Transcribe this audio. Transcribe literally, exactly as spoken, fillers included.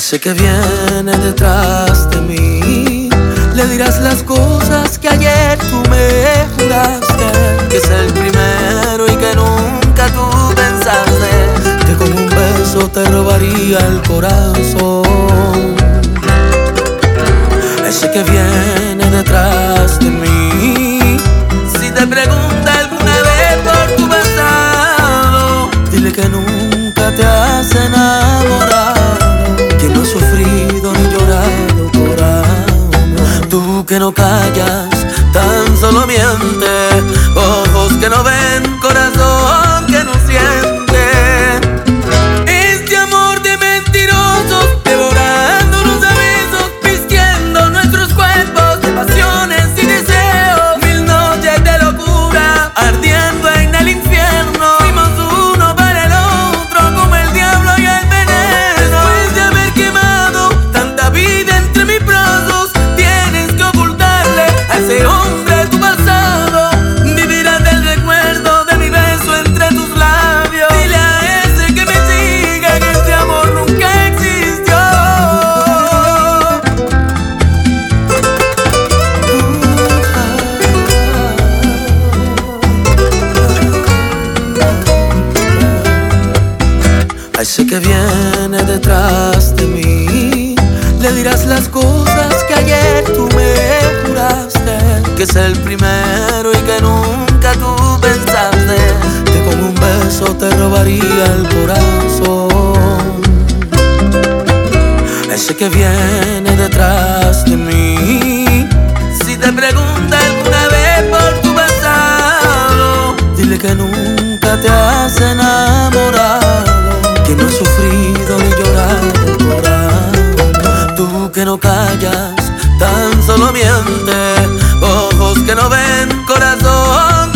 Ese que viene detrás de mí, le dirás las cosas que ayer tú me juraste, que es el primero y que nunca tú pensaste, que con un beso te robaría el corazón. Ese que viene detrás de mí, si te pregunta alguna vez por tu pasado, dile que nunca te has enamorado, que no has sufrido ni llorado por amor. Tú que no callas, tan solo mientes, ojos que no ven, corazón que no siente. Este amor de mentirosos, devorando los avisos, vistiendo nuestros cuerpos de pasiones y deseos. Mil noches de locura, ardiendo en el infierno. Fuimos uno para el otro, como el diablo y el veneno. Después de haber quemado tanta vida entre mis brazos, tienes que ocultarle a ese hombre tu pasado. Vivirás del recuerdo de mi beso entre tus labios. Dile a ese que me siga que este amor nunca existió. A ese que viene detrás de mí, le dirás las cosas que ayer tú me juraste, que es el primero y que nunca tú pensaste, que con un beso te robaría el corazón. Ese que viene detrás de mí, si te pregunta alguna vez por tu pasado, dile que nunca te has enamorado, que no has sufrido ni llorado por amor. Tú que no callas, tan solo mientes, ojos que no ven, corazón